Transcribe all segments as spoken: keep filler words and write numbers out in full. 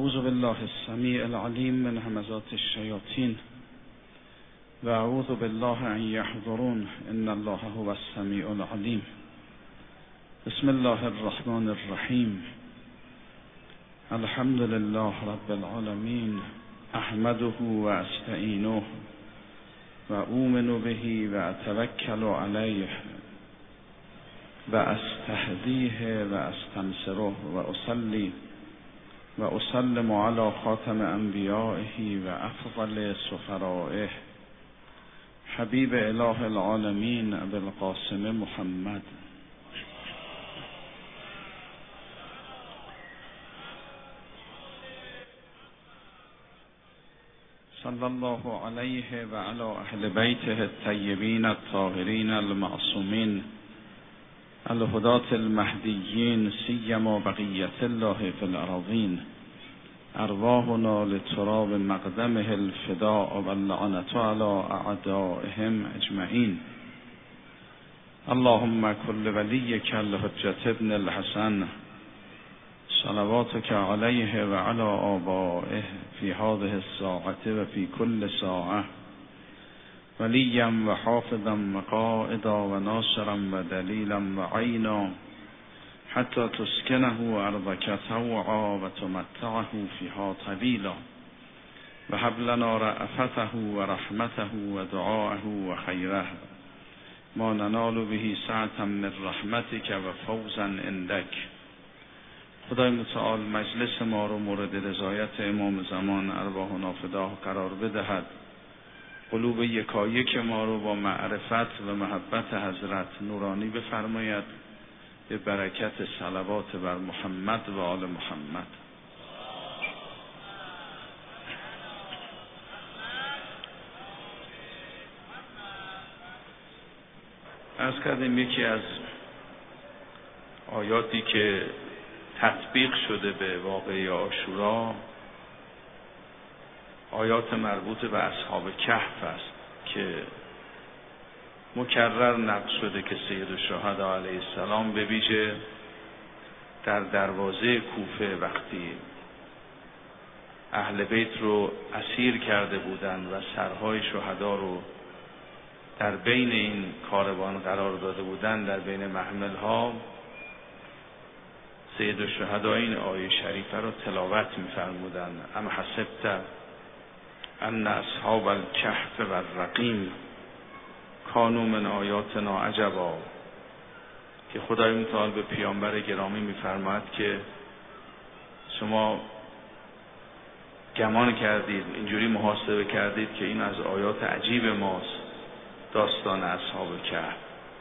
اعوذ بالله السمیع العلیم من همزات الشیاطین و اعوذ بالله ان یحضرون ان الله هو السمیع العلیم. بسم الله الرحمن الرحیم. الحمد لله رب العالمین. احمده و استعینه و اؤمن به و اتوکل علیه و استهدیه و استنصره و اصلی و اسلم علی خاتم انبیائه و افضل سفرائه حبیب اله العالمین ابی القاسم محمد صلی الله علیه و علی اهل بیته الطیبین الطاهرین المعصومین الهداة المهدیین سیما بقیت الله فی الارضین ارواحنا لتراب مقدمه الفداء واللعنة علی اعدائهم اجمعین. اللهم کل ولیک الحجة ابن الحسن صلواتک علیه و علی آبائه فی هذه الساعة و فی کل ساعة ولیا و حافظا و قائدا و ناصرا و دلیلا و عینا حتی تسکنه ارضک طوعا و تمتعه فیها طویلا و هب لنا رأفته و رحمته و دعاءه و خیره ما ننال به سعة من رحمتک و فوزا عندک. خدای متعال مجلس ما رو مورد رضایت امام زمان ارواحنا فداه قرار بدهد. قلوب یکایک ما رو با معرفت و محبت حضرت نورانی بفرماید به برکت صلوات بر محمد و آل محمد. عرض کردیم یکی از آیاتی که تطبیق شده به واقعه عاشورا آیات مربوط به اصحاب کهف است که مکرر نقل شده که سید الشهدا علیه السلام به ویژه در دروازه کوفه وقتی اهل بیت رو اسیر کرده بودند و سرهای شهدا رو در بین این کاروان قرار داده بودند، در بین محمل ها، سید الشهدا این آیه شریفه رو تلاوت می‌فرمودند: ام حسبت ان اصحاب الکهف و الرقیم کانوا من آیاتنا عجبا، که خدای متعال به پیامبر گرامی می‌فرماید که شما گمان کردید، اینجوری محاسبه کردید که این از آیات عجیب ماست، داستان اصحاب کهف.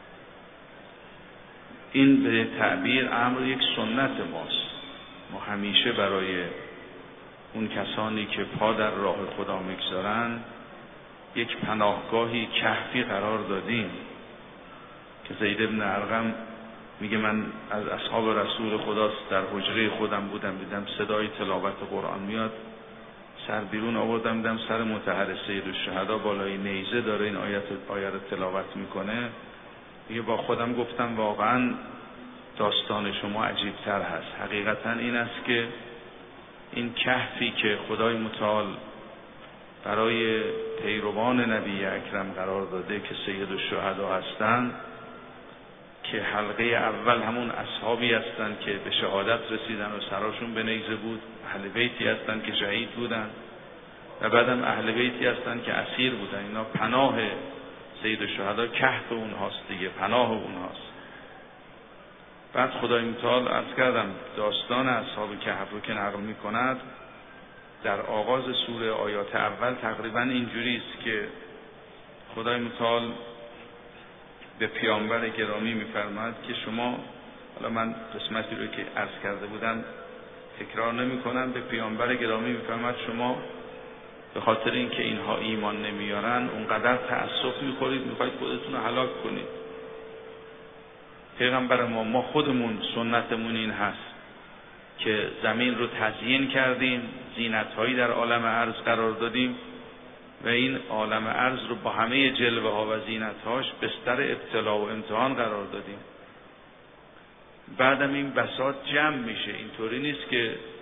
این به تعبیر امر یک سنت ماست. ما همیشه برای اون کسانی که پا در راه خدا میگذارن یک پناهگاهی کهفی قرار دادیم که زید بن ارقم میگه من از اصحاب رسول خداست در حجره خودم بودم، دیدم صدای تلاوت قرآن میاد، سر بیرون آوردم دیدم سر مطهر سید الشهدا بالای نیزه داره این آیت آیه رو تلاوت میکنه. میگه با خودم گفتم واقعا داستان شما عجیبتر هست. حقیقتا این است که این کهفی که خدای متعال برای پیروان نبی اکرم قرار داده که سید الشهدا هستند، که حلقه اول همون اصحابی هستند که به شهادت رسیدن و سراشون به نیزه بود، اهل بیتی هستند که شهید بودن، و بعدم اهل بیتی هستند که اسیر بودن. اینا پناه سید الشهدا کهف اونهاست دیگه، پناه اونهاست. بعد خدای متعال عرض کردم داستان اصحاب کهف رو که نقل می کند در آغاز سوره آیات اول تقریبا اینجوری است که خدای متعال به پیامبر گرامی می‌فرماید که شما، حالا من قسمتی رو که عرض کرده بودم تکرار نمی‌کنم، به پیامبر گرامی می‌فرماید شما به خاطر اینکه اینها ایمان نمیارن اونقدر تأسف می‌خورید، می‌خواید خودتون رو هلاک کنید. پیغمبر ما ما خودمون سنتمون این هست که زمین رو تزیین کردیم، زینت‌هایی در عالم ارض قرار دادیم و این عالم ارض رو با همه جلوه ها و زینت‌هاش بستر ابتلا و امتحان قرار دادیم. بعدم این بساط جمع میشه. اینطوری نیست که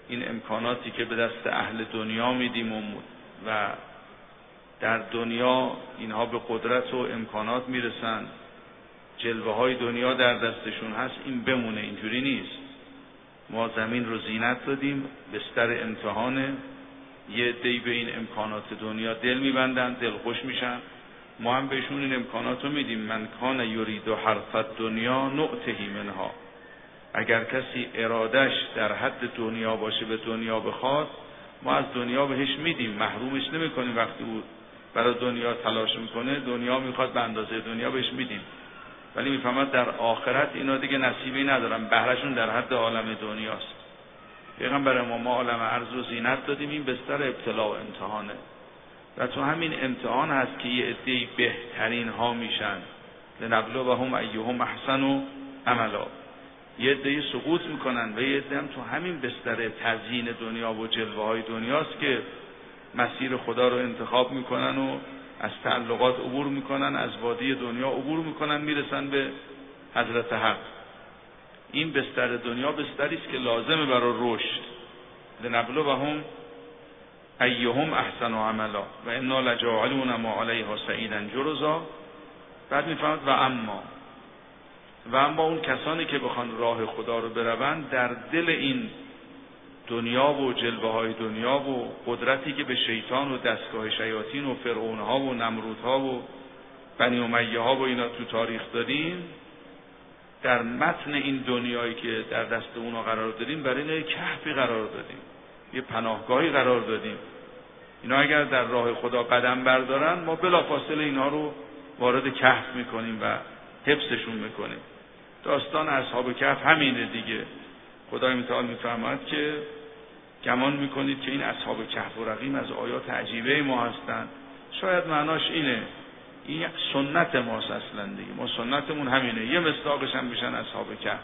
این امکاناتی که به دست اهل دنیا میدیم و در دنیا اینها به قدرت و امکانات میرسن، جلوه های دنیا در دستشون هست، این بمونه. اینجوری نیست. ما زمین رو زینت دادیم، بستر امتحانه. یه عده‌ای به این امکانات دنیا دل میبندن، دلخوش میشن، ما هم بهشون این امکانات رو میدیم. من کان یرید حرث دنیا نؤتهی منها. اگر کسی ارادش در حد دنیا باشه، به دنیا بخواد، ما از دنیا بهش میدیم، محرومش نمیکنیم. وقتی او برای دنیا تلاش میکنه، دنیا میخواد، به اندازه دنیا بهش میدیم. ولی میفهمد در آخرت اینا دیگه نصیبی ندارن، بهرهشون در حد عالم دنیاست. پیغمبر ما ما عالم ارض رو زینت دادیم، این بستر ابتلا و امتحانه و تو همین امتحان هست که یه عده‌ای بهترین ها میشن. لنبلوهم ایهم احسن عملا. یه عده‌ای سقوط میکنن و یه عده هم تو همین بستر تزیین دنیا و جلوه های دنیاست که مسیر خدا رو انتخاب میکنن و از تعلقات عبور میکنن، از وادی دنیا عبور میکنن، میرسن به حضرت حق. این بستر دنیا بستری است که لازمه برای رشد. لنبلوهم ایهم احسن عملا و انا لجاعلون ما علیها صعیدا جرزا. بعد میفهمد و اما و اما اون کسانی که بخوان راه خدا رو بروند، در دل این دنیا و جلوه های دنیا و قدرتی که به شیطان و دستگاه شیاطین و فرعون ها و نمرود ها و بنی امیه ها و اینا تو تاریخ دادیم، در متن این دنیایی که در دست اونا قرار دادیم، برای اینا کهفی قرار دادیم، یه پناهگاهی قرار دادیم. اینا اگر در راه خدا قدم بردارن، ما بلافاصله اینا رو وارد کهف میکنیم و حفظشون میکنیم. داستان اصحاب کهف همینه دیگه. خدای متعال میفرماید که گمان میکنید که این اصحاب کهف و رقیم از آیات عجیبه ما هستند. شاید معناش اینه، این یک سنت ماست اصلا دیگه. ما سنتمون همینه. یه مصداقش هم بشن اصحاب کهف،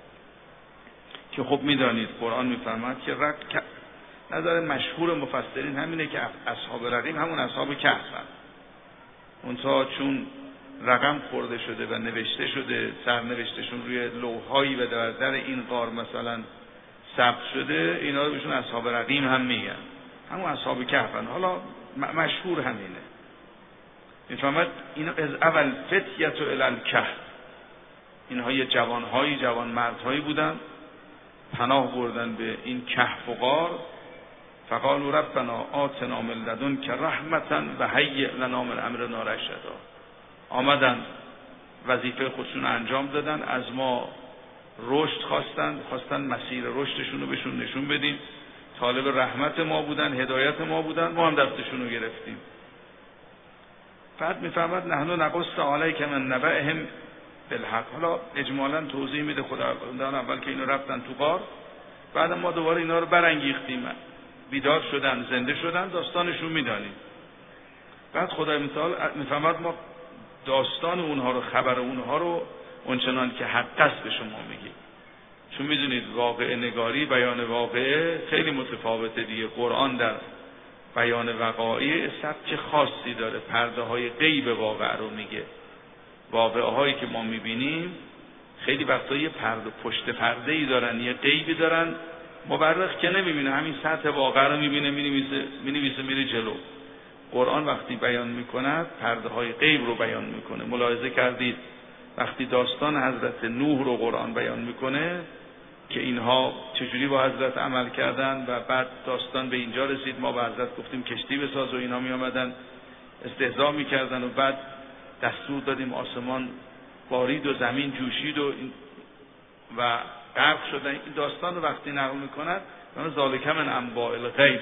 که خب میدانید قرآن میفرماید که رق... نظر مشهور مفسرین همینه که اصحاب رقیم همون اصحاب کهف هستند. اونتا چون رقم خورده شده و نوشته شده، سرنوشتشون روی لوحایی و در در این غار مثلا ثبت شده، اینا رو بهشون اصحاب رقیم هم میگن، همون اصحاب کهفن. حالا مشهور همینه. میفهمد اینا از اول فتیت و الالکهف، اینها یه جوانهایی جوان مردهایی بودن، پناه بردن به این کهف و غار. فقالوا ربنا آتنا من لدنک رحمتا و هیئ لنا من امرنا رشدا. آمدن وظیفه خودشون انجام دادن، از ما رشد خواستن، خواستن مسیر رشدشون رو بهشون نشون بدیم. طالب رحمت ما بودن، هدایت ما بودن، ما هم دستشون رو گرفتیم. بعد میفرماد نحن نقص علیک من نبأهم بالحق. حالا اجمالا توضیح میده خداوند اول که اینا رفتن تو غار، بعد ما دوباره اینا رو برانگیختیم، بیدار شدن، زنده شدن، داستانشون میدانیم. بعد خدای متعال میفرماد ما داستان اونها رو، خبر اونها رو اونچنان که حق است به شما میگیم. چون میدونید واقعه نگاری، بیان واقعه خیلی متفاوته دیگه. قرآن در بیان وقایع سبک خاصی داره، پرده های غیب واقعه رو میگه. واقعه هایی که ما میبینیم خیلی وقتا یه پرده، پشت پرده ای دارن، یه غیبی دارن، مورخ که نمیبینه، همین سطح واقعه رو میبینه، مینویسه مینویسه میره جلو. قرآن وقتی بیان میکند پرده های غیب رو بیان میکنه. ملاحظه کردید وقتی داستان حضرت نوح رو قرآن بیان میکنه که اینها چجوری با حضرت عمل کردن و بعد داستان به اینجا رسید، ما به حضرت گفتیم کشتی بساز و اینا می آمدن استهزا میکردن و بعد دستور دادیم آسمان بارید و زمین جوشید و و غرق شدن. این داستان رو وقتی نقل میکند من ذالک من انباء الغیب،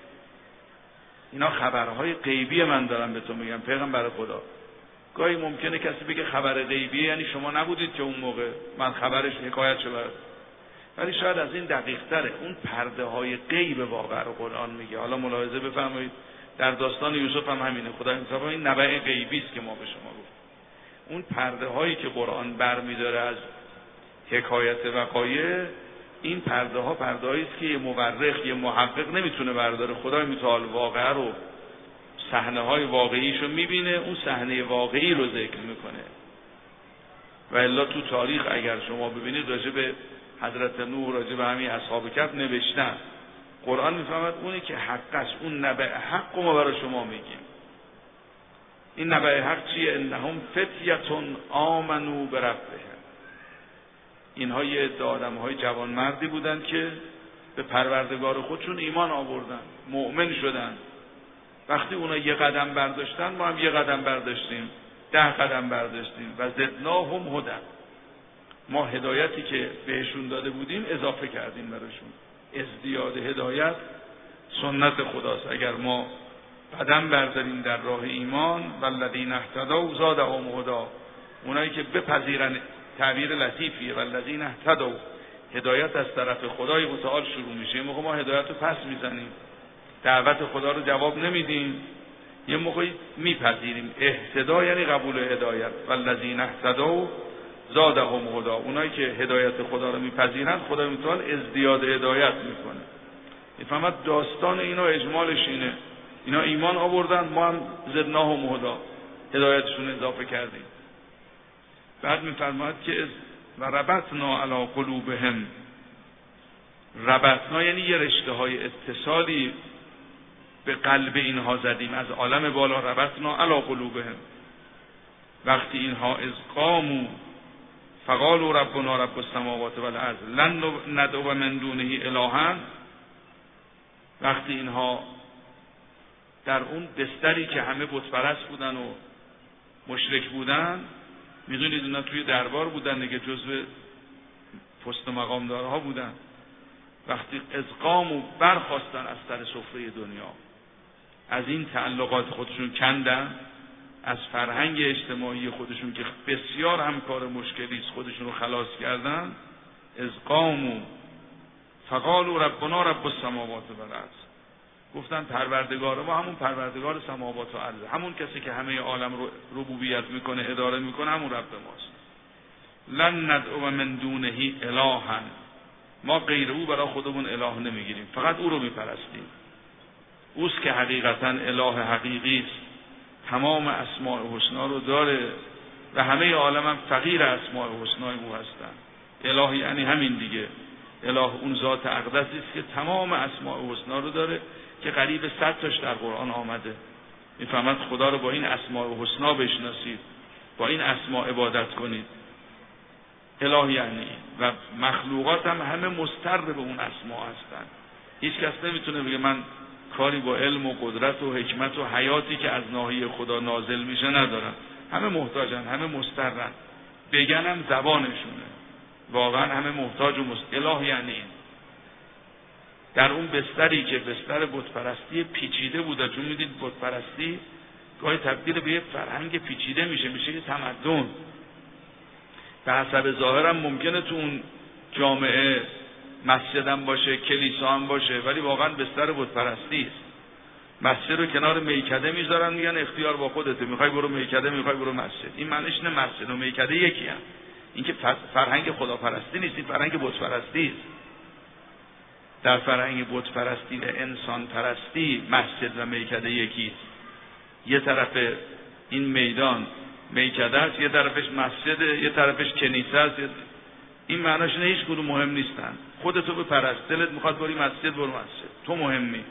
اینا خبرهای غیبی من دارم به تو میگم پیغمبر خدا. گاهی ممکنه کسی بگه خبر غیبی یعنی شما نبودید که اون موقع من خبرش حکایت شده، ولی شاید از این دقیق تره. اون پرده های غیب واقع رو قرآن میگه. حالا ملاحظه بفرمایید در داستان یوسف هم همینه. خدا میگه این نبأ غیبی است که ما به شما گفتیم. اون پرده هایی که قرآن برمی‌داره از حکایت وقایع، این پرده ها پرده هایی است که یه مورخ، یه محقق نمیتونه برداره. خدای متعال واقعه رو، صحنه های واقعیشو میبینه، اون صحنه واقعی رو ذکر میکنه. و الا تو تاریخ اگر شما ببینید راجع به حضرت نوح، راجع به همین اصحاب کهف نوشتن، قرآن میفهمد اونی که حق است، اون نبع حق ما برای شما میگیم. این نبع حق چیه؟ انهم فتیتون آمنو بربهم. اینها یه آدم‌های جوانمردی بودن که به پروردگار خودشون ایمان آوردن، مؤمن شدن. وقتی اونا یه قدم برداشتن ما هم یه قدم برداشتیم، ده قدم برداشتیم و زدناهم هدی. ما هدایتی که بهشون داده بودیم اضافه کردیم براشون. ازدیاد هدایت سنت خداست. اگر ما قدم برداریم در راه ایمان، والذین اهتدوا زادهم هدی، اونایی که بپذیرن، تعبیر لطیفیه، والذین اهتدوا، هدایت از طرف خدای متعال شروع میشه. یه موقع ما هدایت رو پس میزنیم، دعوت خدا رو جواب نمیدیم، یه موقعی میپذیریم. اهتدا یعنی قبول هدایت. والذین اهتدوا زادهم هدی، اونایی که هدایت خدا رو میپذیرن خدا متعال ازدیاد هدایت میکنه. میفهمد داستان اینا اجمالش اینه، اینا ایمان آوردن، ما هم زدناهم هدی، هدایتشون اضافه کردیم. بعد میفرماید که و ربطنا علی قلوبهم، ربطنا یعنی یه رشته های اتصالی به قلب اینها زدیم، از عالم بالا ربطنا علی قلوبهم. وقتی اینها از قاموا فقالوا ربنا رب السماوات والارض لن ندعو من دونه الها، وقتی اینها در اون بستری که همه بت پرست بودن و مشرک بودن، میدونید اونا توی دربار بودن دیگه، جزو پست و مقامدارها بودن، وقتی از قاموا برخاستن از سر سفره دنیا، از این تعلقات خودشون کندن، از فرهنگ اجتماعی خودشون که بسیار هم کار مشکلی است خودشون رو خلاص کردن، از قاموا فقالوا ربنا رب السماوات والارض، گفتن پروردگار ما همون پروردگار سماوات و ارض، همون کسی که همه عالم رو ربوبیت میکنه، اداره میکنه، همون رب ماست. لن ندعو من دونه الها، ما غیر او برای خودمون اله نمیگیریم، فقط او رو میپرستیم. اوست که حقیقتا اله حقیقی است، تمام اسماء الحسنا رو داره و همه عالم هم فقیر اسماء الحسنا او هستن. اله یعنی همین دیگه، اله اون ذات اقدسی است که تمام اسماء الحسنا رو داره که قریب صد تاش در قرآن آمده. میفهمد خدا رو با این اسماء الحسنا بشناسید، با این اسماء عبادت کنید. اله یعنی و مخلوقات هم همه مضطر به اون اسماء هستن. هیچ کس نمیتونه بگه من کاری با علم و قدرت و حکمت و حیاتی که از ناحیه خدا نازل میشه ندارن. همه محتاجن، همه مضطرن. بگنم زبانشونه. واقعا همه محتاج و مضطر. اله یعنی این. در اون بستری که بستر بتپرستی پیچیده بوده، چون میدید بتپرستی گاهی تبدیل به یه فرهنگ پیچیده میشه، میشه یه تمدن. به حسب ظاهرم ممکنه تو اون جامعه مسجد هم باشه، کلیسا هم باشه، ولی واقعا بستر بتپرستی است. مسجد رو کنار میکده میذارن، میگن اختیار با خودته، میخوای برو میکده، میخوای برو مسجد. این معنیش نه مسجد و میکده یکی هم. این که فرهنگ خداپرستی نیست، این فرهنگ بتپرستی است. در فرهنگ بتپرستی و انسان پرستی مسجد و میکده یکی است. یه طرف این میدان میکده است، یه طرفش مسجده، یه طرفش کنیسه است. این معناش نه هیچ کدوم مهم نیستن. خودتو بپرست، دلت میخواد بری مسجد برو مسجد، تو مهمی.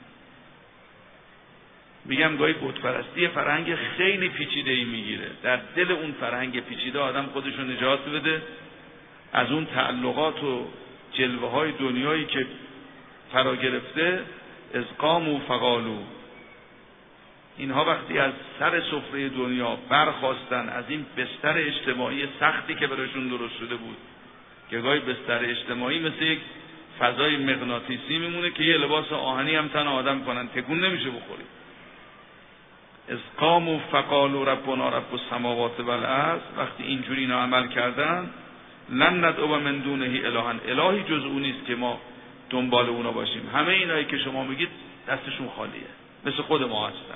میگم گاهی بتپرستی فرهنگ خیلی پیچیده ای میگیره. در دل اون فرهنگ پیچیده آدم خودشو نجات بده از اون تعلقات و جلوه های دنیایی که فرا گرفته. از قاموا فقالوا، اینها وقتی از سر سفره دنیا برخاستن، از این بستر اجتماعی سختی که براشون درست شده بود، که گاهی بستر اجتماعی مثل یک فضای مغناطیسی میمونه که یه لباس آهنی هم تن آدم کنن، تکون نمیشه بخوری. از قاموا فقالوا ربنا رب السماوات والارض، وقتی اینجوری اینا عمل کردن، لن ندعو من دونه الها، الهی جز اون نیست که ما دنبال اونا باشیم. همه اینایی که شما میگید دستشون خالیه، مثل خود ما هستن.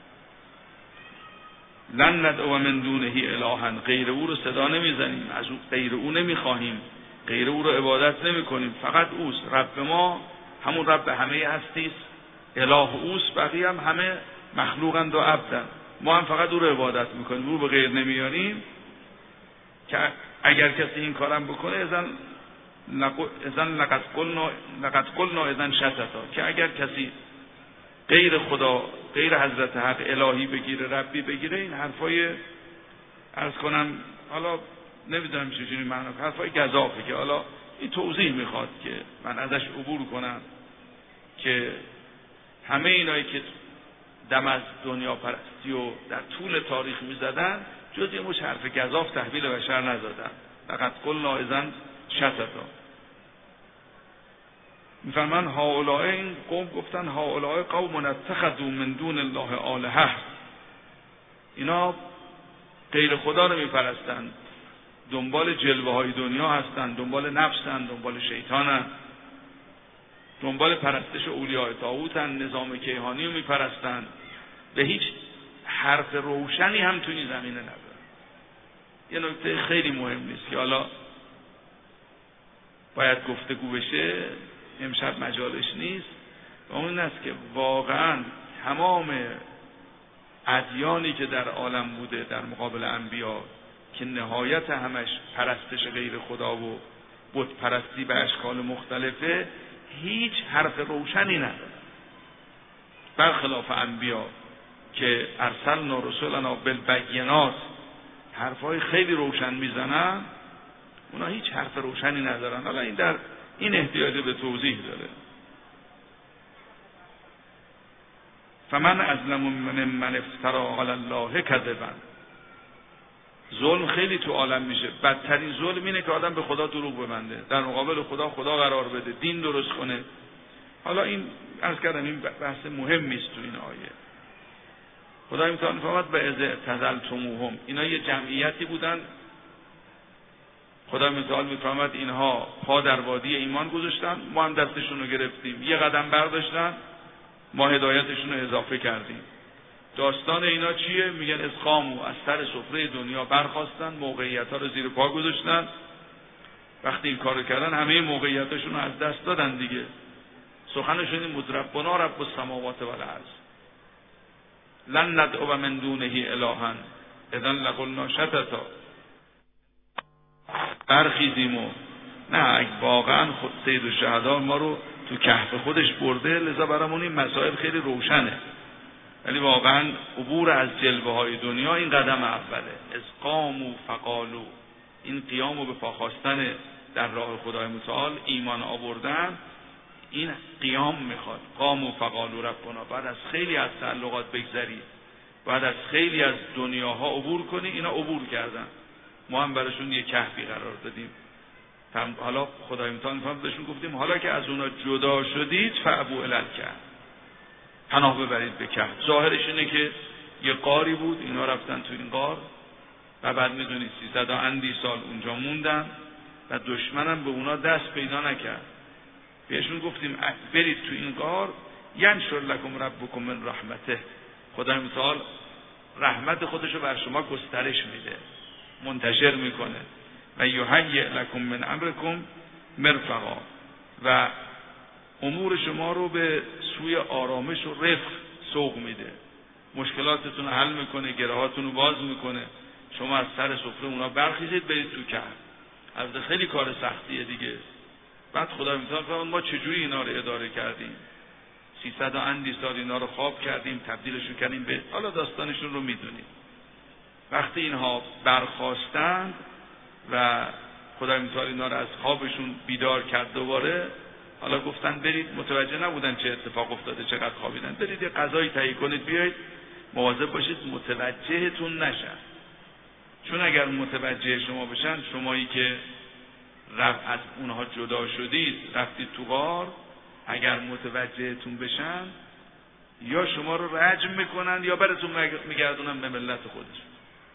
لن ندعو من دونه الها، غیر او رو صدا نمیزنیم، از او غیر او نمیخواهیم، غیر او رو عبادت نمیکنیم، فقط اوست. رب ما همون رب همه هستی است، اله اوست، بقیه هم همه مخلوقند و عبدند. ما هم فقط او رو عبادت میکنیم، رو به غیر نمیاریم. که اگر کسی این کارم بکنه اذن اذن لقد قلنا لقد قلنا اذن شططا، که اگر کسی غیر خدا، غیر حضرت حق الهی بگیره، ربی بگیره، این حرفای عرض کنم حالا نمیدونم چجوری معنا، حرفای گزافه که حالا این توضیح میخواد که من ازش عبور کنم، که همه اینایی که دم از دنیا پرستی و در طول تاریخ میزدن جز یه مش حرف گزاف تحویل بشر نزدن. لقد قلنا اذن شططا. میفرمان هؤلاء، این قوم گفتن هؤلاء قوم اتخذوا من دون الله آلهه، اینا غیر خدا رو میپرستن، دنبال جلوه های دنیا هستن، دنبال نفسن، دنبال شیطانن، دنبال پرستش اولیاء طاغوتن، نظام کیهانی رو میپرستن، به هیچ حرف روشنی هم تو این زمینه ندارن. یه نکته خیلی مهم نیست که حالا باید گفتگو بشه، امشب مجالش نیست، و اون است که واقعا تمام ادیانی که در عالم بوده در مقابل انبیا که نهایت همش پرستش غیر خدا و بت پرستی به اشکال مختلفه، هیچ حرف روشنی نداره، برخلاف انبیا که ارسلنا رسولنا بالبینات حرفای خیلی روشن میزنن، اونا هیچ حرف روشنی ندارن. حالا این در این احتیاج به توضیح داره. فمن ازلم من من افترا علی الله کذبا. ظلم خیلی تو عالم میشه، بدترین ظلم اینه که آدم به خدا دروغ ببنده، در مقابل خدا خدا قرار بده، دین درست کنه. حالا این عرض کردم این بحث مهمی است تو این آیه. خدا امتحان فرمود به از اعتزلتموهم، اینا یه جمعیتی بودن، خدا امتحان میفرماد اینها پا در وادی ایمان گذاشتن، ما هم دستشون رو گرفتیم، یه قدم برداشتن، ما هدایتشون رو اضافه کردیم. داستان اینا چیه؟ میگن از قامو، از سر سفره دنیا برخاستن، موقعیت ها رو زیر پا گذاشتن. وقتی این کارو کردن همه موقعیتاشون رو از دست دادن دیگه. سخنشون این بود ربنا رب السماوات و الارض لن ندعو من دونه الها اذن لقلنا شططا. برخیزیم و نه، اگه واقعا خود سید الشهدا ما رو تو کهف خودش برده، لذا برامون این مسائل خیلی روشنه، ولی واقعا عبور از جلوه های دنیا این قدم اوله. از قاموا فقالوا، این قیام و به پا خواستن در راه خدای متعال، ایمان آوردن، این قیام میخواد. قاموا فقالوا ربنا، بعد از خیلی از تعلقات بگذری، بعد از خیلی از دنیاها عبور کنی. اینا عبور کردن، ما هم براشون یه کهفی قرار دادیم. حالا خدای متعال میفهم بهشون گفتیم حالا که از اونا جدا شدید فابوا الی الکهف، پناه ببرید به کهف. ظاهرش اینه که یه غاری بود، اینا رفتن تو این غار و بعد میدونید سیصد و اندی سال اونجا موندن و دشمنم به اونا دست پیدا نکرد. بهشون گفتیم برید تو این غار، ینشر لکم ربکم من رحمته، خدای متعال رحمت خودشو بر شما گسترش میده، منتشر میکنه. و یهیئ لکم من امرکم مرفقا، و امور شما رو به سوی آرامش و رفق سوق میده، مشکلاتتون رو حل میکنه، گرهاتون رو باز میکنه. شما از سر سفره اونا برخیزید برید تو کهف. از خیلی کار سختیه دیگه. بعد خدا میتونه فرمود ما چجوری اینا رو اداره کردیم، سیصد و اندی سال اینا رو خواب کردیم، تبدیلشون کردیم به، حالا داستانشون رو میدونید. وقتی اینها برخاستند و خدا میتونه اینا رو از خوابشون بیدار کرد دوباره، حالا گفتن برید، متوجه نبودن چه اتفاق افتاده، چقدر خوابیدن، برید یه غذایی تهیه کنید بیایید، مواظب باشید متوجهتون نشن. چون اگر متوجه شما بشن، شمایی که رفت از اونها جدا شدید رفتید تو غار، اگر متوجهتون بشن یا شما رو رجم میکنن یا براتون میگردونن به ملت خودشون.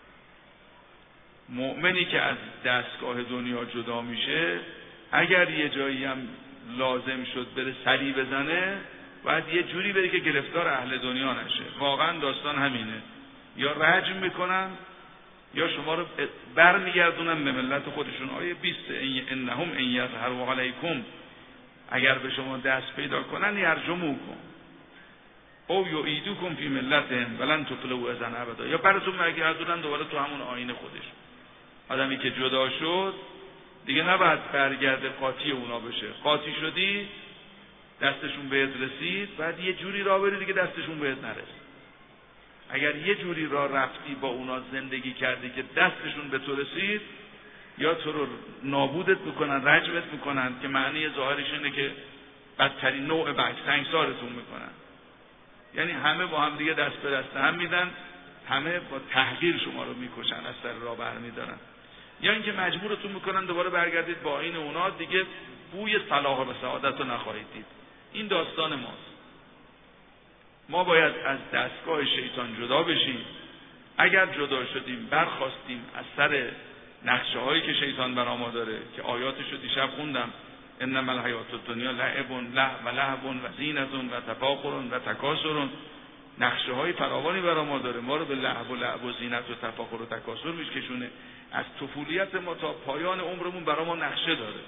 مؤمنی که از دستگاه دنیا جدا میشه، اگر یه جایی هم لازم شد بره سری بزنه، باید یه جوری بره که گرفتار اهل دنیا نشه. واقعا داستان همینه، یا رجم میکنن یا شما رو برمیگردونن به ملت خودشون. آیه بیست انهم ان یظهروا علیکم، اگر به شما دست پیدا کنن یرجموکم او یعیدوکم فی ملتهم ولن تفلحوا اذا ابدا، یا براتون برگردونن دوباره تو همون آیین خودش. آدمی که جدا شد دیگه نباید برگرده قاطی اونا بشه. قاطی شدی دستشون بهت رسید، بعد یه جوری راه بری دیگه دستشون بهت نرسید. اگر یه جوری راه رفتی با اونا زندگی کردی که دستشون به تو رسید، یا تو رو نابودت میکنن، رجمت میکنن، که معنی ظاهرش اینه که بدترین نوع بک سنگسارتون میکنن. یعنی همه با هم دیگه دست به دست هم میدن، همه با تحقیر شما رو میکشن، از سر راه برمیدارن. یا اینکه مجبورتون میکنن دوباره برگردید با این اونا، دیگه بوی صلاح و سعادت رو نخواهید دید. این داستان ماست. ما باید از دستگاه شیطان جدا بشیم. اگر جدا شدیم، برخواستیم از سر نقشه هایی که شیطان برا ما داره، که آیاتش رو دیشب خوندم، انما الحیات الدنیا لعب و لهو و زینة و تفاخر و تکاثر، نقشه های فراوانی برا ما داره، ما رو به لهو و لعب و زینت و تفاخر و تکاثر میکشونه. از طفولیت ما تا پایان عمرمون برا ما نقشه داره.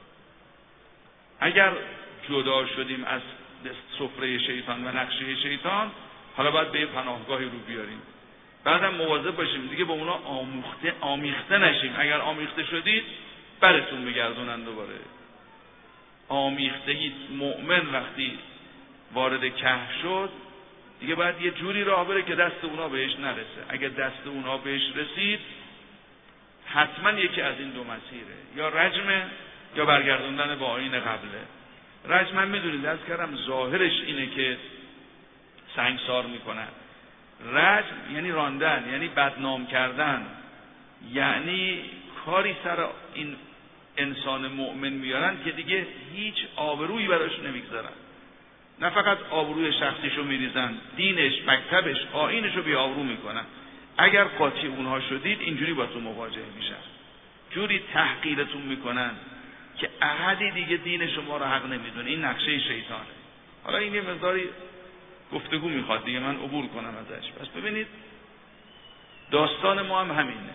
اگر جدا شدیم از سفره شیطان و نقشه شیطان، حالا باید به پناهگاهی رو بیاریم. بعدم مواظب باشیم دیگه با اونا آموخته آمیخته نشیم. اگر آمیخته شدید براتون میگردونن دوباره. آمیختگی مؤمن وقتی وارد کهف شد دیگه باید یه جوری راه بره که دست اونا بهش نرسه. اگر دست اونا بهش رسید حتما یکی از این دو مسیره، یا رجمه یا برگردوندن با آیین قبله. رجم من میدونید از کردم ظاهرش اینه که سنگسار میکنن. رجم یعنی راندن، یعنی بدنام کردن، یعنی کاری سر این انسان مؤمن میارن که دیگه هیچ آبرویی براش نمیگذارن. نه فقط آبروی شخصیشو میریزن، دینش، مکتبش، آیینشو بی آبرو میکنن. اگر قاطی اونها شدید اینجوری با تو مواجه میشن، جوری تحقیرتون میکنن که احدی دیگه دین شما رو حق نمیدونه. این نقشه شیطانه. حالا این یه مقداری گفتگو میخواد دیگه، من عبور کنم ازش. پس ببینید داستان ما هم همینه.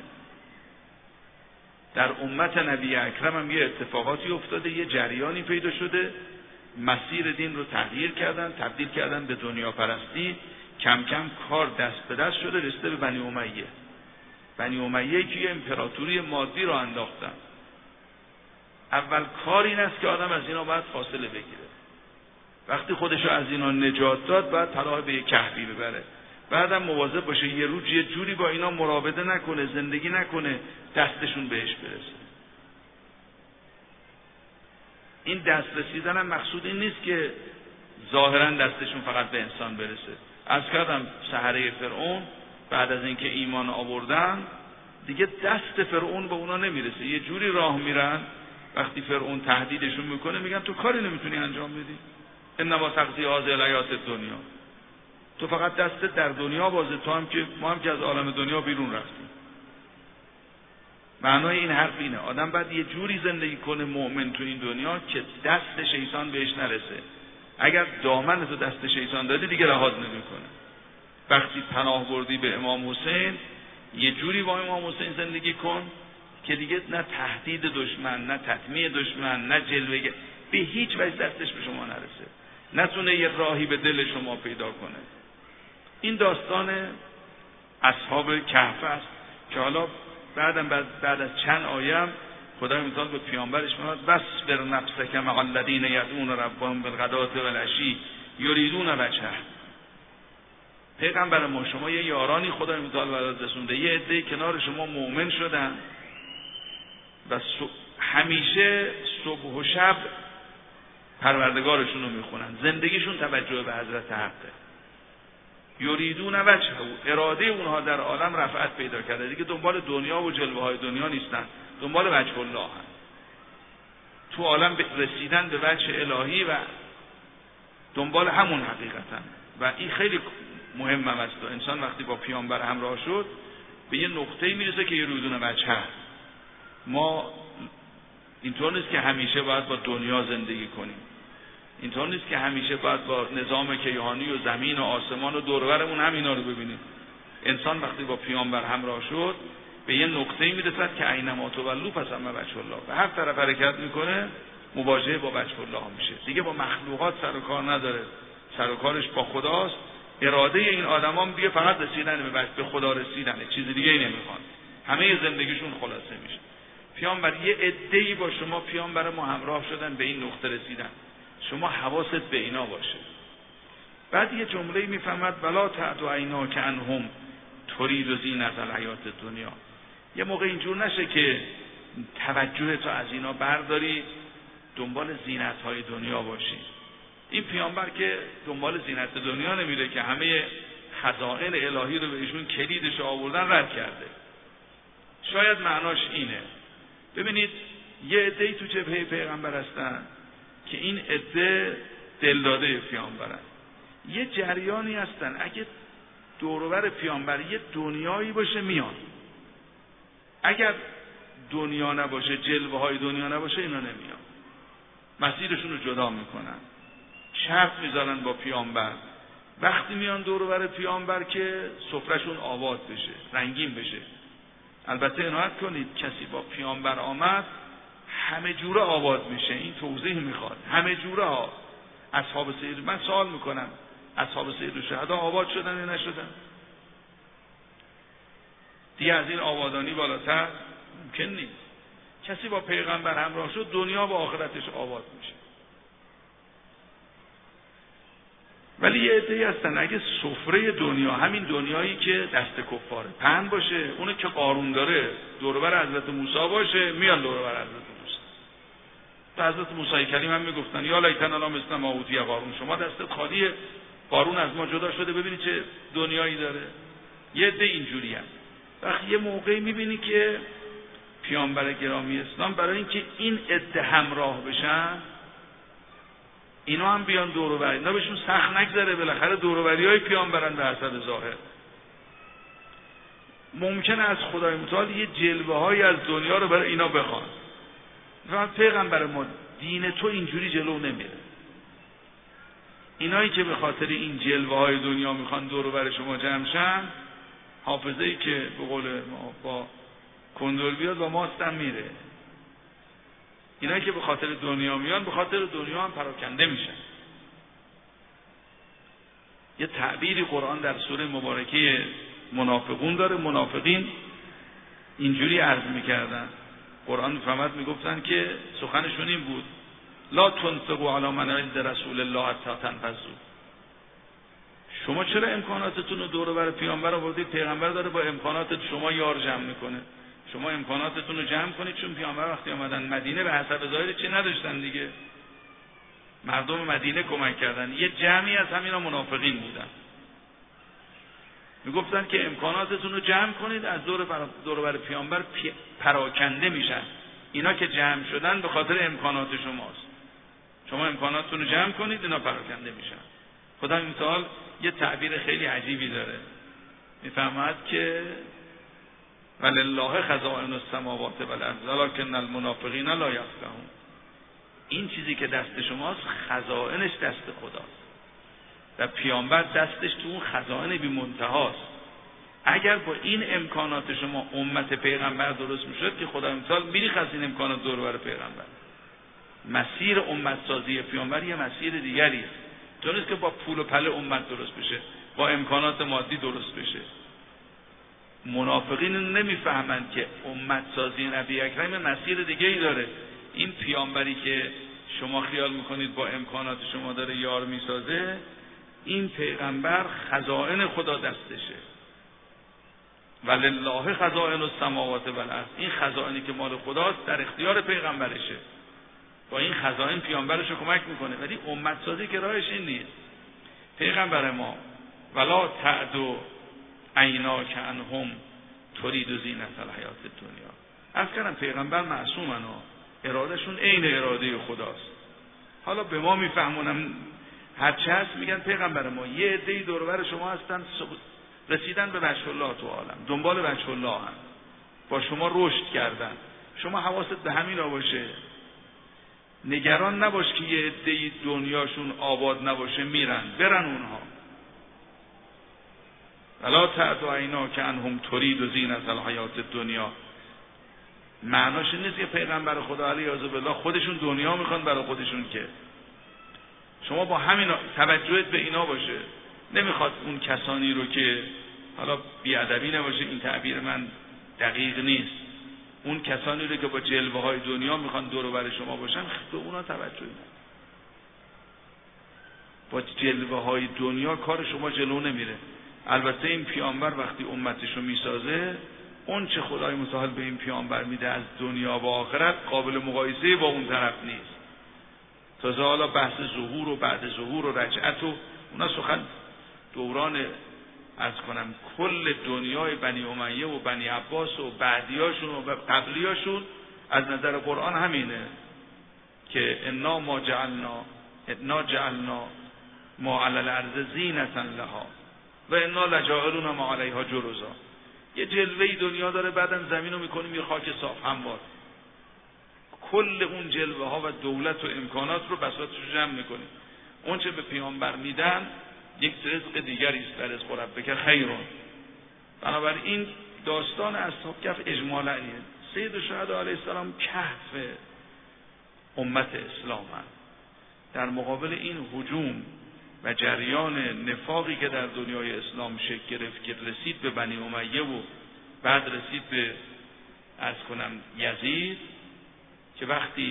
در امت نبی اکرم هم یه اتفاقاتی افتاده، یه جریانی پیدا شده، مسیر دین رو تغییر کردن، تبدیل کردن به دنیا پرستی. کم کم کار دست به دست شده، رسیده به بنی امیه. بنی امیه که یه امپراتوری مادی رو انداختن. اول کار این است که آدم از اینا باید فاصله بگیره. وقتی خودشو از اینا نجات داد باید پناه به یک کهفی ببره. بعدم مواظب باشه یه روز یه جوری با اینا مراوده نکنه، زندگی نکنه، دستشون بهش برسه. این دست رسیدن هم مقصود این نیست که ظاهرا دستشون فقط به انسان برسه. از کردم سحره فرعون بعد از اینکه ایمان آوردن دیگه دست فرعون به اونا نمیرسه، یه جوری راه میرن. وقتی فرعون تهدیدشون میکنه میگن تو کاری نمیتونی انجام بدی، انما تقضی هذه الحیات الدنیا، تو فقط دستت در دنیا بازه، تو هم که ما هم که از عالم دنیا بیرون رفتیم. معنای این حرف اینه آدم باید یه جوری زندگی کنه مؤمن تو این دنیا که دست شیطان بهش نرسه. اگر دامن تو دست شیطان دادی دیگه رهات نمیکنه. وقتی پناه بردی به امام حسین، یه جوری با امام حسین زندگی کن که دیگه نه تهدید دشمن، نه تطمیع دشمن، نه جلوه، به هیچ وجه دستش به شما نرسه، نتونه یه راهی به دل شما پیدا کنه. این داستان اصحاب کهف است که حالا بعدم بعد, بعد از چند آیه هم خدا مثال به پیامبرش میاد واصبر نفسک مع الذین یدعون ربهم بالغداة والعشی یریدون وجهه. پیغمبر ما شما یه یارانی خدا مثال برات رسونده، یه عده کنار شما مؤمن شدن و همیشه صبح و شب پروردگارشون رو میخونن، زندگیشون توجه به حضرت حقه. یریدون وجهه، اراده اونها در عالم رفعت پیدا کرده، دیگه دنبال دنیا و جلوه های دنیا نیستن، دنبال وجه الله هستن. تو عالم رسیدن به وجه الهی و دنبال همون حقیقتن. و این خیلی مهم هم است. انسان وقتی با پیامبر همراه شد به یه نقطه‌ای میرسه که یریدون وجهه. ما اینطور نیست که همیشه باید با دنیا زندگی کنیم، اینطور نیست که همیشه باید با نظام کیهانی و زمین و آسمان و دور و برمون همینا رو ببینیم. انسان وقتی با پیامبر همراه شد به یه نقطه‌ای میرسد که اینما تولوا فثم وجه الله، به هر طرف حرکت میکنه مواجهه با وجه الله میشه، دیگه با مخلوقات سر و کار نداره، سر و کارش با خداست. اراده این آدمان دیگه فقط رسیدن به وجه به خدا رسیدنه، چیز دیگه ای نمیخوان، همه زندگیشون خلاصه میشه. پیامبر یه عده‌ای با شما پیامبر ما همراه شدن به این نقطه رسیدن، شما حواست به اینا باشه. بعد یه جمله میفهمد ولا تعد عیناک عنهم ترید زینت الحیات دنیا. یه موقع اینجور نشه که توجه تو از اینا برداری دنبال زینت های دنیا باشی. این پیامبر که دنبال زینت دنیا نمیره که همه خزائن الهی رو به ایشون کلیدش آوردن رد کرده. شاید معناش اینه. ببینید یه عده‌ای تو جبهه پیغمبر هستن که این عده دلداده پیامبرن. یه جریانی هستن اگه دوروبر پیامبر یه دنیایی باشه میان، اگر دنیا نباشه، جلوه های دنیا نباشه، اینا نمیان، مسیرشون رو جدا میکنن، شرط میذارن با پیامبر. وقتی میان دوروبر پیامبر که سفرهشون آباد بشه، رنگین بشه. البته عنایت کنید کسی با پیامبر آمد همه جوره آباد میشه، این توضیح میخواد. همه جوره ها. اصحاب سید، من سوال میکنم اصحاب سید الشهدا آباد شدن یا نشدن؟ دیگه از این آبادانی بالاتر ممکن نیست. کسی با پیغمبر همراه شد دنیا و آخرتش آباد میشه. ولی یه عده‌ای هستن اگه سفره دنیا، همین دنیایی که دست کفاره پهن باشه، اونو که قارون داره دوربر حضرت موسی باشه، میان دوربر حضرت موسی. تو حضرت موسی کلیم هم میگفتن یا لیتنا لا مثل ما اوتی قارون، شما دستت خالیه، قارون از ما جدا شده، ببینی چه دنیایی داره. یه عده اینجوری هست. وقتی یه موقعی میبینی که پیامبر گرامی اسلام برای اینکه این عده همراه بشن، اینا هم بیان دور و بر، اینا بهشون سخت نگذره، بالاخره دور و بریای پیامبرن به حسب ظاهر. ممکنه از خدای متعال یه جلوه های از دنیا رو برای اینا بخوان. مثلا پیغمبر ما دین تو اینجوری جلو نمیره. اینایی که به خاطر این جلوه های دنیا میخوان دور و بر شما جمع شن، حافظه‌ای که به قول ما با کندول بیاد با ماستم میره. اینایی که به خاطر دنیا میان به خاطر دنیا هم پراکنده میشن. یه تعبیری قرآن در سوره مبارکه منافقون داره. منافقین اینجوری عرض میکردن، قرآن میفهمد میگفتن که سخنشون این بود لا تنفقوا علی من عند رسول الله حتی تنفذوا. شما چرا امکاناتتون رو دور و بر پیامبر آوردید؟ پیغمبر داره با امکانات شما یار جمع میکنه. شما امکاناتتون رو جمع کنید، چون پیامبر وقتی آمدن مدینه به حسب ظاهر چی نداشتن دیگه، مردم مدینه کمک کردن. یه جمعی از همینا منافقین بودن، میگفتن که امکاناتتون رو جمع کنید، از دور بر دور بر پیامبر پی... پراکنده میشن. اینا که جمع شدن به خاطر امکانات شماست. شما امکاناتتون رو جمع کنید، اینا پراکنده میشن. خدا متعال یه تعبیر خیلی عجیبی داره، میفهمد که ولله خزائن السماوات والارض ولکن المنافقین لا یفقهون. این چیزی که دست شماست خزائنش دست خداست و پیامبر دستش تو اون خزائن بی منتهاست. اگر با این امکانات شما امت پیغمبر درست میشد که خدا امثال میریخ از این امکانات دور بر پیغمبر. مسیر امت سازی پیامبر یه مسیر دیگری است. تو نیست که با پول و پله امت درست بشه، با امکانات مادی درست بشه. منافقین نمیفهمند که امت سازی نبی اکرم مسیر دیگه ای داره. این پیامبری که شما خیال میکنید با امکانات شما داره یار میسازه، این پیغمبر خزائن خدا دستشه. ولله خزائن السماوات والارض. این خزائنی که مال خداست در اختیار پیغمبرشه. با این خزائن پیامبرشو کمک میکنه، ولی امت سازی که راهش این نیست. پیغمبر ما ولا تعدو عیناک عنهم ترید زینت الحیات الدنیا. از کردم پیغمبر معصومن و ارادهشون عین اراده خداست. حالا به ما میفهمونم هرچه هست، میگن پیغمبر ما یه عده‌ای دور و بر شما هستن، رسیدن به وجه الله تو عالم، دنبال وجه الله هم، با شما رشد کردن. شما حواست به همین را باشه، نگران نباش که یه عده‌ای دنیاشون آباد نباشه میرن، برن اونها. ولا تعد عیناک عنهم ترید زینت الحیات الدنیا. معناش نیست که پیغمبر خدا علیه بالله خودشون دنیا میخوان برای خودشون، که شما با همین توجهت به اینا باشه. نمیخواد اون کسانی رو که حالا بیادبی نباشه، این تعبیر من دقیق نیست، اون کسانی رو که با جلوه های دنیا میخوان دور و بر شما باشن، به اونا توجه ندید. با جلوه های دنیا کار شما جلو نمیره. البته این پیامبر وقتی امتشو میسازه، اون چه خدای متعال به این پیامبر میده از دنیا و آخرت قابل مقایسه با اون طرف نیست. تازه حالا بحث ظهور و بعد ظهور و رجعت و اونا سخن دوران از کنم کل دنیای بنی امیه و بنی عباس و بعدیاشون و قبلیاشون از نظر قرآن همینه که انا ما جعلنا انا جعلنا ما علی الارض زینة لها و انا لجاعلون ما علیها جرزا. یه جلوه‌ای دنیا داره، بعدم زمین رو میکنیم یه خاک صاف هموار. کل اون جلوه ها و دولت و امکانات رو بساطش رو جمع میکنیم. اون چه به پیامبر میدن یک رزق دیگری است، در رزق ربک خیرون. بنابراین داستان اصحاب کهف اجمالاً سید الشهدا علیه السلام کهف امت اسلام هست. در مقابل این هجوم و جریان نفاقی که در دنیای اسلام شکل گرفت که رسید به بنی امیه و بعد رسید به عرض کنم یزید، که وقتی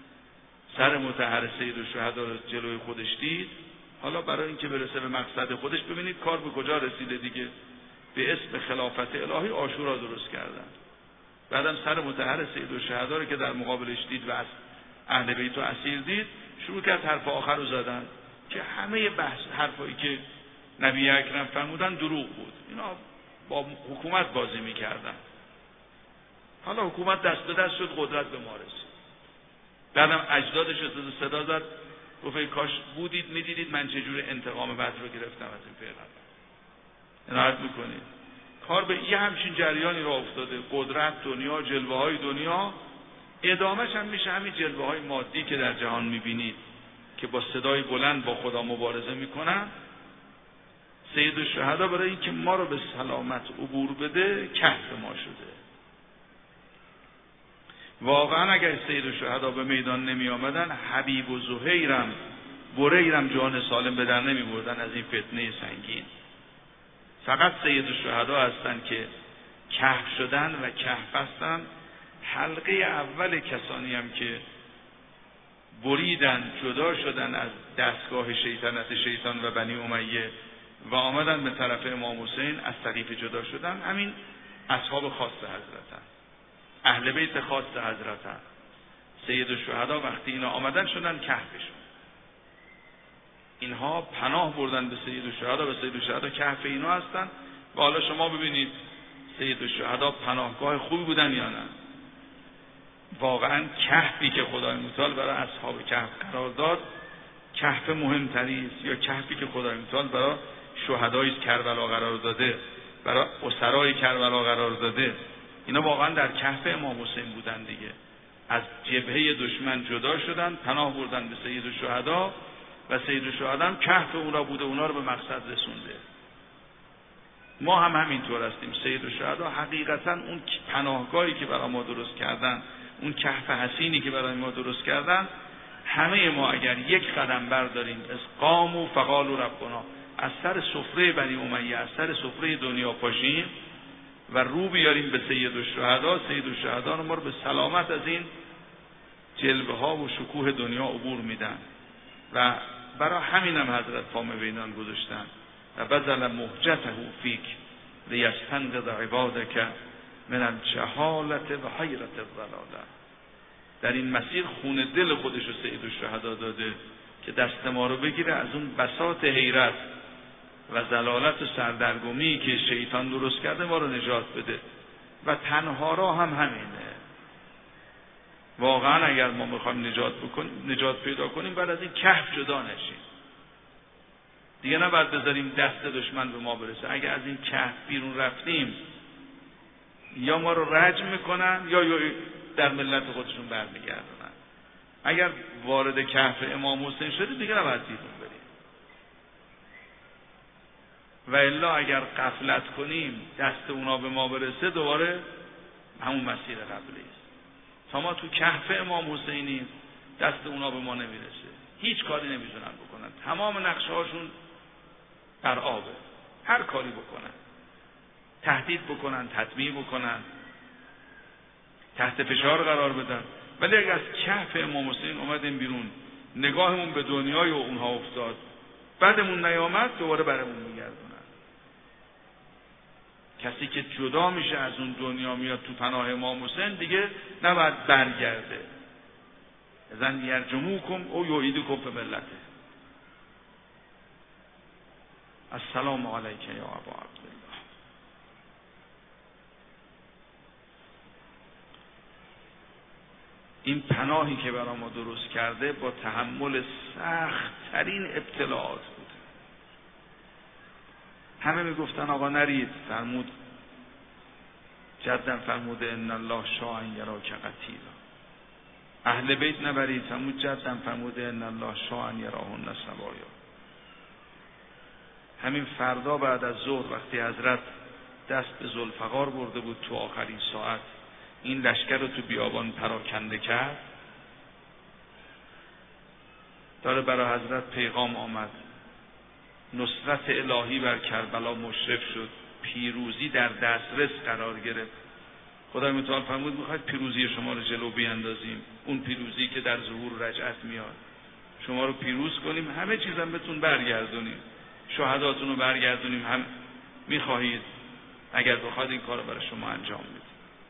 سر مطهر سید الشهدا رو جلوی خودش دید، حالا برای اینکه برسه به مقصد خودش، ببینید کار به کجا رسیده دیگه، به اسم خلافت الهی عاشورا درست کردن. بعدم سر مطهر سید الشهدا رو که در مقابلش دید و از اهل بیت و اسیر دید، شروع کرد حرف آخر رو زدن که همه بحث حرفایی که نبی اکرم فرمودن دروغ بود. اینا با حکومت بازی میکردن. حالا حکومت دست به دست شد، قدرت به ما رسید. بعدم اجدادش رو صدا زد، گفت کاش بودید میدیدید من چجور انتقام بدر رو گرفتم از این پیغمبر. عنایت میکنید. کار به یه همچین جریانی را افتاده. قدرت دنیا، جلوه های دنیا، ادامهش هم میشه همین جلوه های مادی که در جهان میبینید که با صدای بلند با خدا مبارزه میکنن. سید الشهدا برای اینکه ما رو به سلامت عبور بده کهف ما شده. واقعا اگر سید الشهدا به میدان نمی آمدن، حبیب و زهیرم بریرم جان سالم به در نمی بردن از این فتنه سنگین. فقط سید الشهدا هستن که کهف شدن و کهف هستن. حلقه اول کسانی هم که بریدن، جدا شدن از دستگاه شیطنت شیطان و بنی امیه و آمدن به طرف امام حسین، از طریق جدا شدن همین اصحاب خاص حضرتن، اهل بیت خاص حضرتن. سید الشهدا وقتی اینا آمدن شدن کهفشون. اینها پناه بردن به سید الشهدا و سید الشهدا کهف اینا هستن. و حالا شما ببینید سید الشهدا پناهگاه خوبی بودن یا نه؟ واقعا کهفی که خدای متعال برای اصحاب کهف قرار داد کهف مهمتری است، یا کهفی که خدای متعال برای شهدای کربلا قرار داده، برای اسرای کربلا قرار داده. اینا واقعا در کهف امام حسین بودن دیگه. از جبهه دشمن جدا شدن، پناه بردن به سید الشهدا و سید الشهدا هم کهف اونا بوده، اونا رو به مقصد رسونده. ما هم همینطور هستیم. سید الشهدا حقیقتا اون پناهگاهی که برای ما درست کردن، اون کهف حسینی که برای ما درست کردن، همه ما اگر یک قدم برداریم از قام و فقال و ربنا، از سر سفره بنی امیه، از سر سفره دنیا پاشیم و رو بیاریم به سید الشهدا، سید الشهدا ما رو به سلامت از این جلوه ها و شکوه دنیا عبور میدن. و برای همینم حضرت پام بینان گذاشتن و بذل مهجته فیک لیستنقذ عبادک من الجهالة و حیرة الضلاله. در این مسیر خون دل خودش رو سید الشهدا داده که دست ما رو بگیره از اون بساط حیرت و ضلالت و سردرگمی که شیطان درست کرده ما رو نجات بده. و تنها راه هم همینه. واقعا اگر ما میخوایم نجات بکنیم، نجات پیدا کنیم، بعد از این کهف جدا نشیم دیگه. نباید بذاریم دست دشمن به ما برسه. اگر از این کهف بیرون رفتیم یا ما رو رجم میکنن یا یا در ملت خودشون برمیگردونن. اگر وارد کهف امام حسین شده دیگه نباید بیرون بریم. و الا اگر غفلت کنیم دست اونا به ما برسه دوباره همون مسیر قبلی است. تا ما تو کهف امام حسینیم دست اونا به ما نمیرسه، هیچ کاری نمیتونن بکنن. تمام نقشه هاشون در آبه. هر کاری بکنن، تهدید بکنن، تطمیع بکنن، تحت فشار قرار بدن. ولی اگر از کهف امام حسین اومدیم بیرون، نگاهمون به دنیای و اونها افتاد، بعدمون نیامد، دوباره برامون میگردونن. کسی که جدا میشه از اون دنیا میاد تو پناه امام حسین دیگه نباید برگرده. اذن یرجموکم او یعیدکم فی ملته. السلام علیک یا ابا عبدالله. این پناهی که برای ما درست کرده با تحمل سخت ترین ابتلاعات بود. همه میگفتن آقا نرید، فرمود جدن فرموده ان الله شاء ان یراک قتیلا. اهل بیت نبرید، فرمود جدن فرموده ان الله شاء ان یراهن سوایا. همین فردا بعد از ظهر وقتی حضرت دست به ذوالفقار برده بود تو آخرین ساعت، این لشکر رو تو بیابان پراکنده کرد، داره برای حضرت پیغام آمد، نصرت الهی بر کربلا مشرف شد، پیروزی در دسترس قرار گرفت. خدای متعال فرمود میخواید پیروزی شما رو جلو بیاندازیم، اون پیروزی که در ظهور رجعت میاد، شما رو پیروز کنیم، همه چیزم بهتون برگردونیم، شهداتون رو برگردونیم. هم میخواهید اگر بخواید این کار رو برای شما انجام بدید،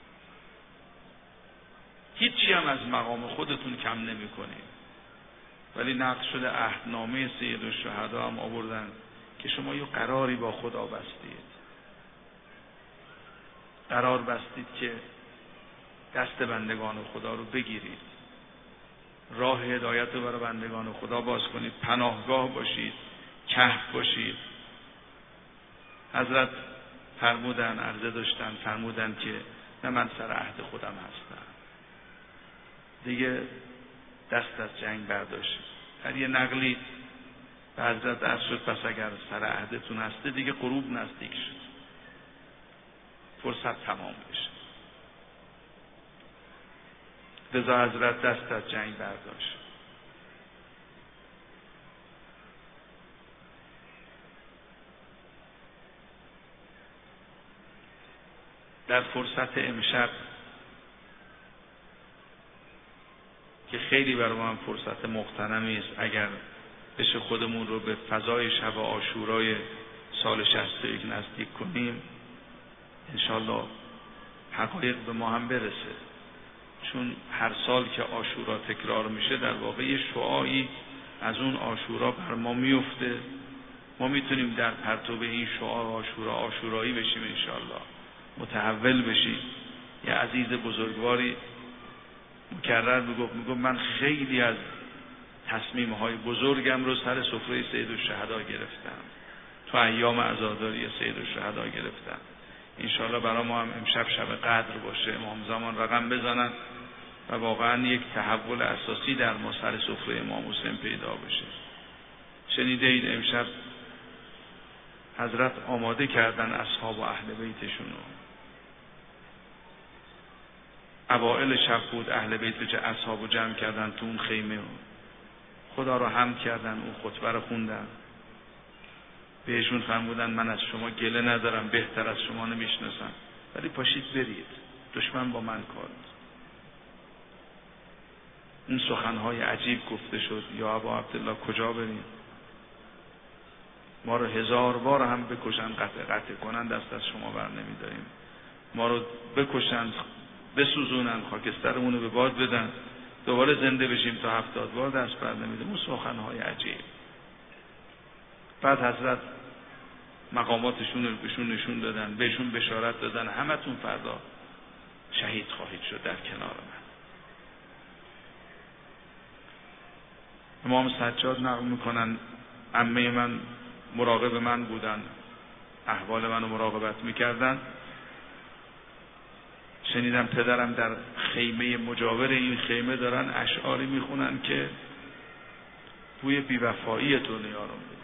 هیچی هم از مقام خودتون کم نمی کنید. ولی نقل شده عهدنامه سید الشهدا هم آوردن که شما یه قراری با خدا بستید، قرار بستید که دست بندگان خدا رو بگیرید، راه هدایت رو برای بندگان خدا باز کنید، پناهگاه باشید، کهف باشید. حضرت فرمودن، عرضه داشتن، فرمودن که نه من سر عهد خودم هستم، دیگه دست از جنگ برداشت. در یه نقلی به حضرت عرض شد پس اگر سر عهدتون هسته دیگه غروب نزدیک شد، فرصت تمام بشه. لذا حضرت دست از جنگ برداشت. در فرصت امشب که خیلی برای من فرصت مغتنمی است، اگر بشه خودمون رو به فضای شب عاشورای سال شصت و یک نزدیک کنیم، انشالله حقایق به ما هم برسه. چون هر سال که عاشورا تکرار میشه در واقع یه شعاعی از اون عاشورا بر ما میفته، ما میتونیم در پرتو این شعاع عاشورا عاشورایی بشیم، انشالله متحول بشیم. یه عزیز بزرگواری مکرر میگفت میگفت من خیلی از تصمیم‌های بزرگم رو سر سفره سید الشهدا گرفتم، تو ایام عزاداری سید الشهدا گرفتم. انشالله برای ما هم امشب شب قدر باشه، امام زمان رقم بزنن و واقعا یک تحول اساسی در ما سر سفره امام حسین پیدا بشه. شنیده اید امشب حضرت آماده کردن اصحاب و اهل بیتشون رو. اوائل شب بود، اهل بیت به اصحابو جمع کردن تو اون خیمه، خدا رو حمد کردن، اون خطبه رو خوندن، بهشون فرمودن من از شما گله ندارم، بهتر از شما نمیشناسم، ولی پاشید برید، دشمن با من کار. این سخنهای عجیب گفته شد، یا ابا عبدالله کجا بریم؟ ما رو هزار بار هم بکشن، قطع قطع کنن، دست از شما بر نمیداریم. ما رو بکشن، بسوزونن، خاکسترمون رو به باد بدن، دوباره زنده بشیم تا هفتاد بار، دست بر نمیداریم. اون سخنهای عجیب. بعد حضرت مقاماتشون رو بهشون نشون دادن، بهشون بشارت دادن همتون فردا شهید خواهید شد در کنار من. امام سجاد نقل میکنن عمه من مراقب من بودن، احوال منو مراقبت میکردن. شنیدم پدرم در خیمه مجاور این خیمه دارن اشعاری میخونن که بوی بیوفایی دنیا رو میده.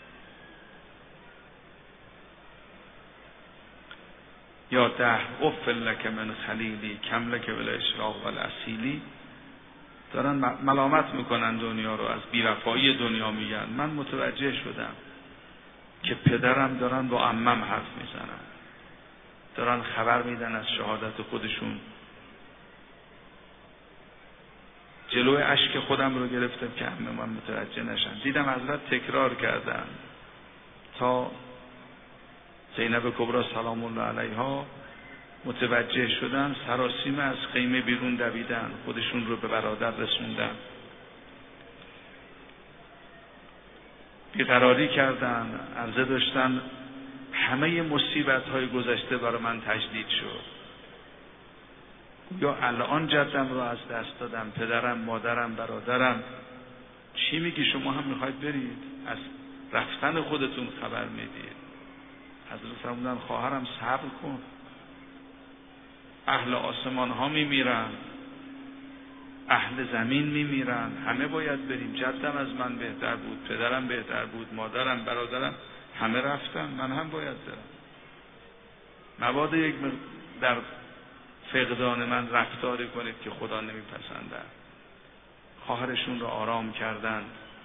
یا ده افل لک من خلیلی کم لک بالاشراق والاصیلی. دارن ملامت میکنن دنیا رو، از بیوفایی دنیا میگن. من متوجه شدم که پدرم دارن با عمم حرف میزنن، دارن خبر میدن از شهادت خودشون جلوی اشک خودم رو گرفتم که همه من متوجه نشن. دیدم حضرت تکرار کردن تا زینب کبری سلام الله علیها متوجه شدن، سراسیمه از خیمه بیرون دویدن، خودشون رو به برادر رسوندن، بیقراری کردن، عرضه داشتن همه مصیبت های گذشته برای من تجدید شد. یا الان جدم رو از دست دادم، پدرم، مادرم، برادرم. چی میگی شما هم میخواید برید؟ از رفتن خودتون خبر میدید. حضرت فرمودن خواهرم صبر کن، اهل آسمان ها میمیرن، اهل زمین میمیرن، همه باید بریم. جدم از من بهتر بود، پدرم بهتر بود، مادرم، برادرم، همه رفتن، من هم باید برم. مبادا یک در فقدان من رفتاری کنید که خدا نمیپسنده. خواهرشون رو آرام کردن.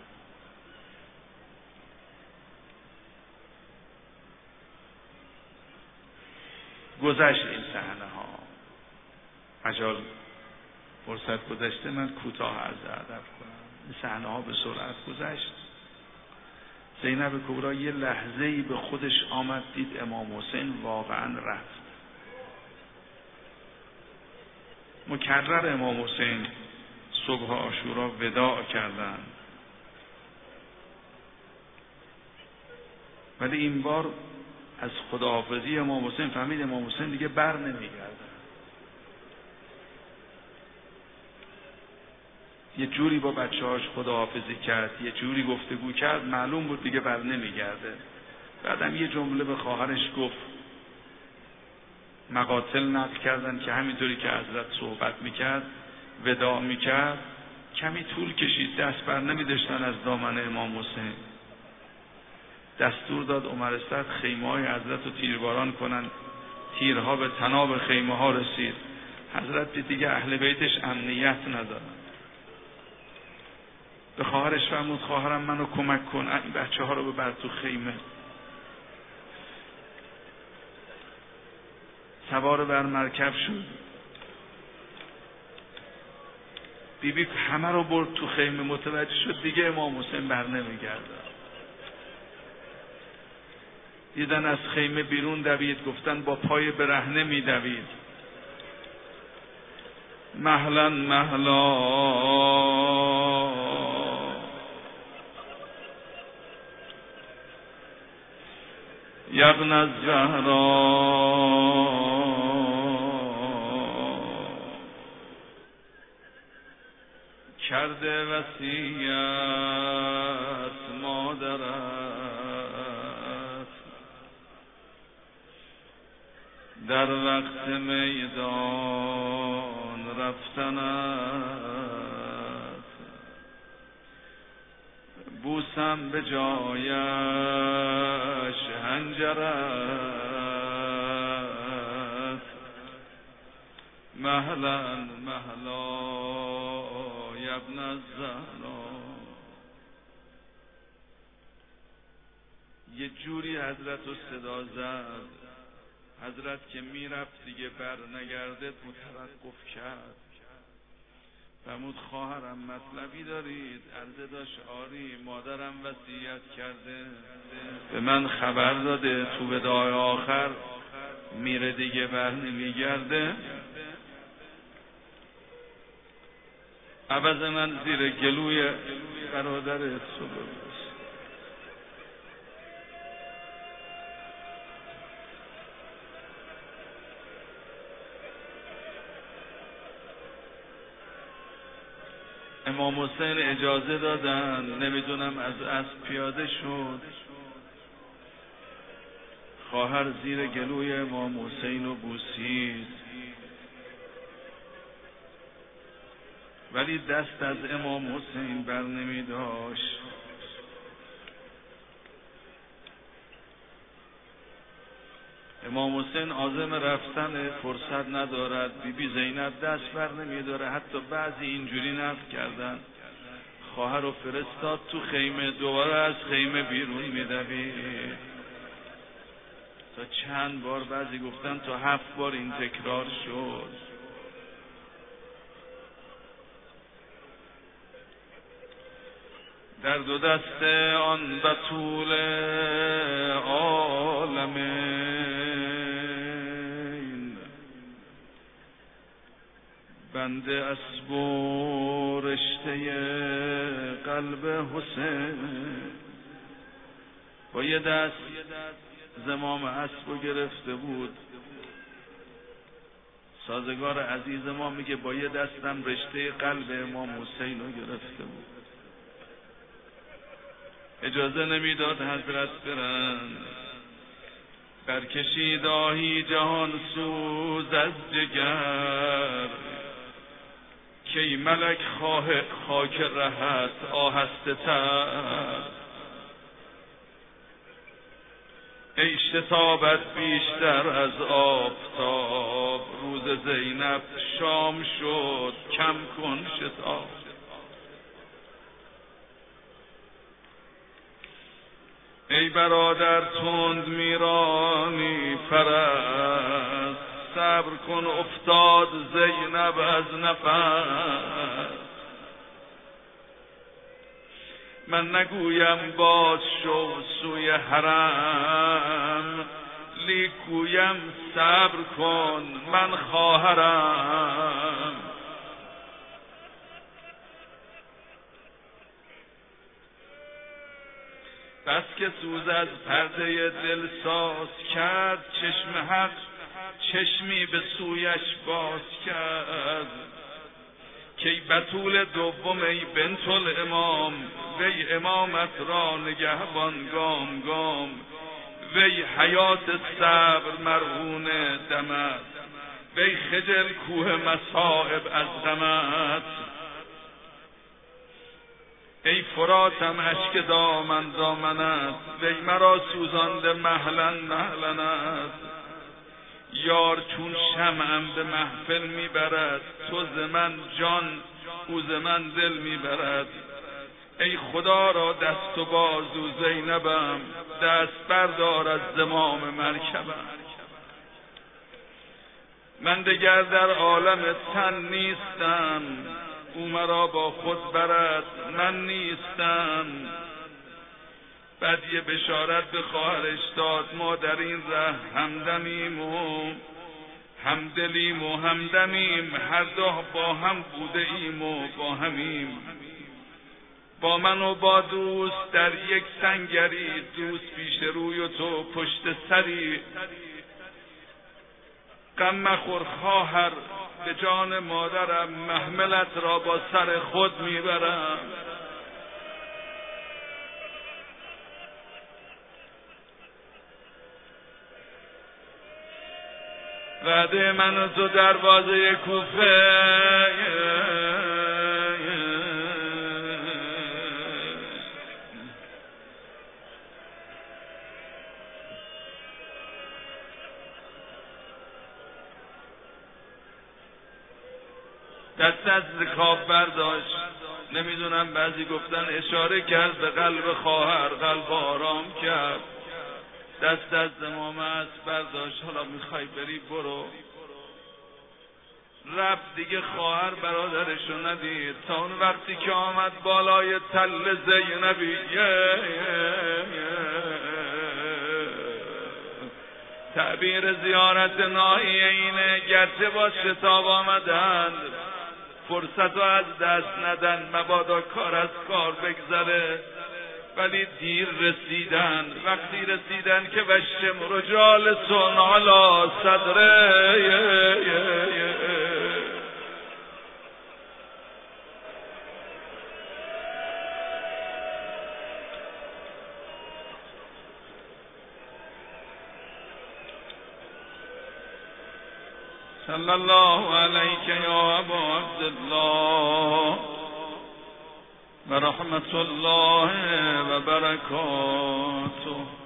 گذشت این صحنه ها، مجال فرصت گذشته، من کوتاه عرض ادب کنم. این صحنه ها به سرعت گذشت. زینب کبری یه لحظه‌ای به خودش آمد، دید امام حسین واقعا رفت. مکرر امام حسین صبح عاشورا وداع کردن، ولی این بار از خداحافظی امام حسین فهمید امام حسین دیگه بر نمیگرده. یه جوری با بچه‌هاش خداحافظی کرد، یه جوری گفتگو کرد، معلوم بود دیگه بر نمیگرده. بعدم یه جمله به خواهرش گفت. مقاتل نقل کردن که همینطوری که حضرت صحبت میکرد، وداع میکرد، کمی طول کشید، دست بر نمیداشتن از دامن امام حسین. دستور داد عمر اسد خیمه های حضرت رو تیرباران کنن. تیرها به طناب خیمه ها رسید. حضرت دیگه اهل بیتش امنیت ندارن. به خواهرش فرمود خواهرم منو کمک کن، این بچه ها رو ببر تو خیمه. سوار بر مرکب شد. بیبی بی همه رو برد تو خیمه. متوجه شد دیگه امام حسین بر نمیگرده. دیدن از خیمه بیرون دوید، گفتن با پای برهنه می دوید. مهلا مهلا یبن الزهرا کرده وصیت مادرت، در وقت میدان رفتنت، بوسم به جایش هنجرت، مهلا مهلا یبن الزهرا. یه جوری حضرت رو صدا زد. حضرت که میرفت دیگه بر نگرده، متوقف کرد. فرمود خواهرم مطلبی دارید؟ عرضه داشت آری، مادرم وصیت کرده، به من خبر داده تو وداع آخر میره دیگه بر نمیگرده. عوض من زیر گلوی برادر صبح. امام حسین اجازه دادن، نمیدونم از اسب پیاده شد. خواهر زیر گلوی امام حسین رو بوسید، ولی دست از امام حسین بر نمی داشت. امام حسین عازم رفتن، فرصت ندارد. بی بی زینب دست بر نمی داره. حتی بعضی اینجوری نقل کردن خواهر رو فرستاد تو خیمه، دوباره از خیمه بیرون می دوید. تا چند بار، بعضی گفتن تا هفت بار این تکرار شد. در دو دست آن بتول عالمین، بنده اسب و رشته قلب حسین. با یه دست زمام اسب رو گرفته بود. سازگار عزیز ما میگه با یه دستم رشته قلب امام حسین رو گرفته بود. اجازه نمیداد حضرت برن. برکشید آهی جهان سوز از جگر، کی ملک خواه خاک رهت آهسته تر. ای شتابت بیشتر از آفتاب، روز زینب شام شد کم کن شتاب. ای برادر تند میرانی فرس، صبر کن افتاد زینب از نفس. من نگویم باز شو سوی حرم، لیکویم صبر کن من خواهرم. بس که سوز از پرده دل ساز کرد، چشم حق چشمی به سویش باز کرد. کی بتول دوم ای بنت الامام، وی امامت را نگهبان گام گام. وی حیات صبر مرهون دمت، وی خجل کوه مصائب از غمت. ای فراتم اشک دامن دامنت، وی مرا سوزانده مهلن مهلنت. یار چون شمعم به محفل میبرد، تو ز من جان او ز من دل میبرد. ای خدا را دست و بازو زینبم، دست بردار از زمام مرکبم. من دگر در عالم تن نیستم، او مرا با خود برد من نیستم. بعد یه بشارت به خواهرش داد، ما در این ره همدمیم و همدلیم و همدمیم، هر دو با هم بوده ایم و با همیم. با من و با دوست در یک سنگری، دوست پیش روی و تو پشت سری. غم مخور خواهر به جان مادرم، محملت را با سر خود میبرم. وعده من و تو دروازه کوفه، دست از خواب برداشت. نمیدونم بعضی گفتن اشاره کرد به قلب خواهر، قلب آرام کرد. دست از زمام اسب برداشت. حالا میخوای بری برو. رفت دیگه. خواهر برادرشو ندید تا اون وقتی که آمد بالای تل زینبی. تعبیر زیارت ناحیه اینه، گرچه با شتاب آمدند فرصت رو از دست ندن، مبادا کار از کار بگذره، ولی دیر رسیدن. وقتی رسیدن که وشم رجال سن علا صدره، صلی الله علیک یا ابا عبدالله و رحمت الله و برکاته.